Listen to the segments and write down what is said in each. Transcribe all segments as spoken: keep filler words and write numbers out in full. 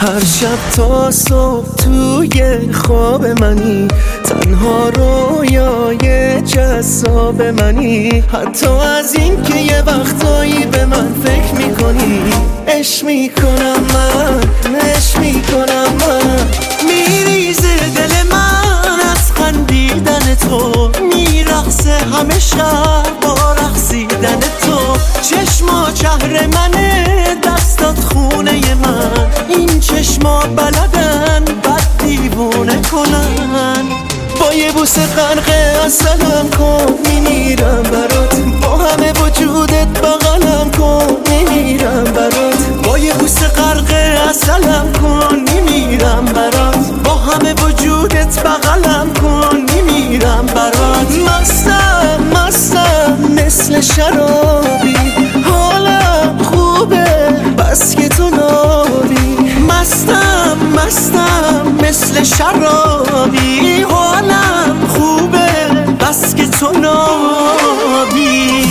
هر شب تا صبح توی خواب منی، تنها رویای جذاب منی. حتی از این که یه وقتایی به من فکر میکنی، عشق میکنم من، عشق میکنم من. میریزه دل من از خندیدن تو، میرقصه همه شب با رقصیدن تو. چشما شهر منه، دستات خونه من، این چشما بلدن بد دیوونه کنن. با یه بوسه غرق عسلم کن، میمیرم برات، با همه وجودت بغلم کن، میمیرم برات. با یه بوسه غرق عسلم کن، میمیرم برات، با همه وجودت بغلم کن، میمیرم برات. مستم مستم مثل شرابی، حالم خوبه بس که تو نابی. مستم مستم مثل شرابی، حالم خوبه بس که تو نابی.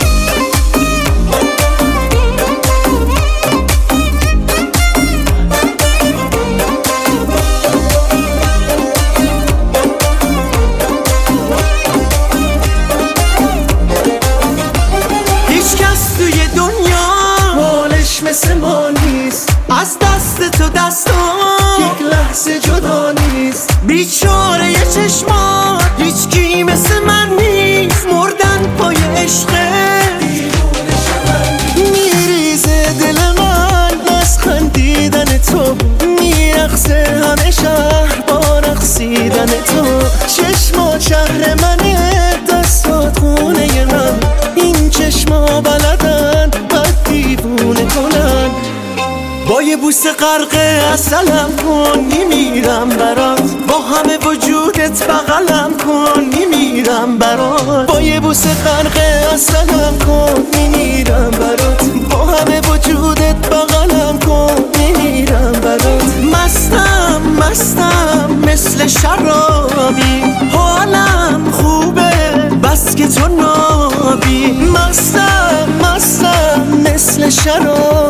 مثل ما نیست، از دست تو دستان یک لحظه جدا نیست. بیچاره یه چشمات هیچ کی مثل من نیست، مردن پای عشقه میریزه دل من از خندیدن تو، میرقصه همه شهر با رقصیدن تو. چشمات شهر منه، دستات خونه من، این چشما بلدن بد دیوونه کنن. با یه بوسه غرق عسلم کن، میمیرم برات، با همه وجودت بغلم کن، میمیرم برات. با یه بوسه غرق عسلم کن، میمیرم برات، با همه وجودت بغلم کن، میمیرم برات. مستم مستم مثل شرابی، حالم خوبه بس که تو نابی. مستم مستم مثل شرابی،